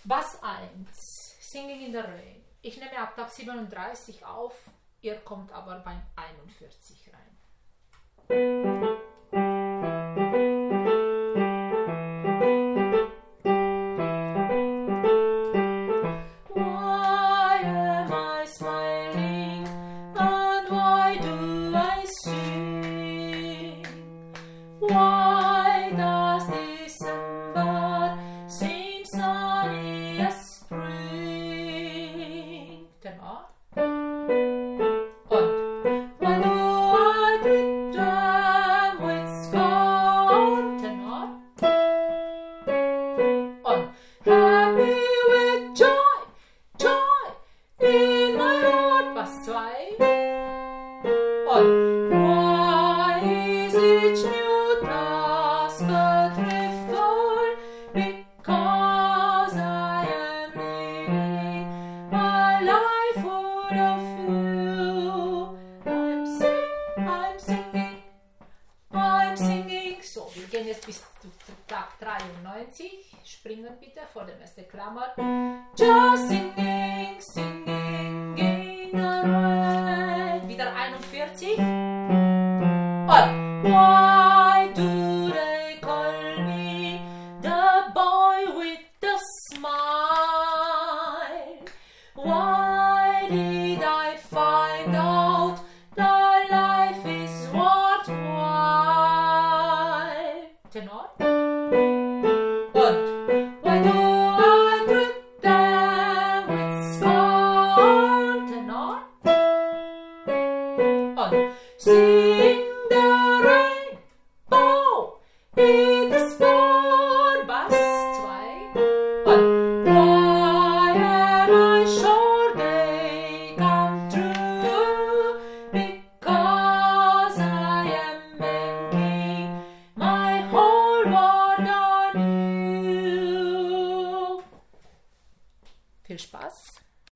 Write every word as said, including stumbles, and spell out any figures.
Bass eins, Singing in the Rain. Ich nehme ab Tag siebenunddreißig auf, ihr kommt aber beim einundvierzig rein. Why am I smiling and why do I sing? Why does December seem sunny as spring? Tenor. Und why do I treat them with scorn? Tenor. Und happy with joy, joy in my heart. Bass zwei. Und why is each new task a trifle? Because I am living my life full of you. I'm singing, I'm singing, I'm singing. So, wir gehen jetzt bis zu Tag dreiundneunzig. Springen bitte vor dem ersten Klammer. Just singing, singing in the rain. Wieder einundvierzig. Und why do they call me the boy with the smile? Why did I find out that life is worthwhile? Tenor. Und why do I treat them with scorn? Tenor. Und sing the rainbow in the storm. Bass zwei. Und why am I sure they come true? Because I am banking my whole world on you. Viel Spaß.